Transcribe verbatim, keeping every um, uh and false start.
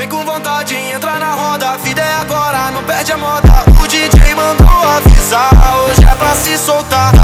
com vontade, entra na roda. A vida é agora, não perde a moda. O D J mandou avisar, hoje é pra se soltar.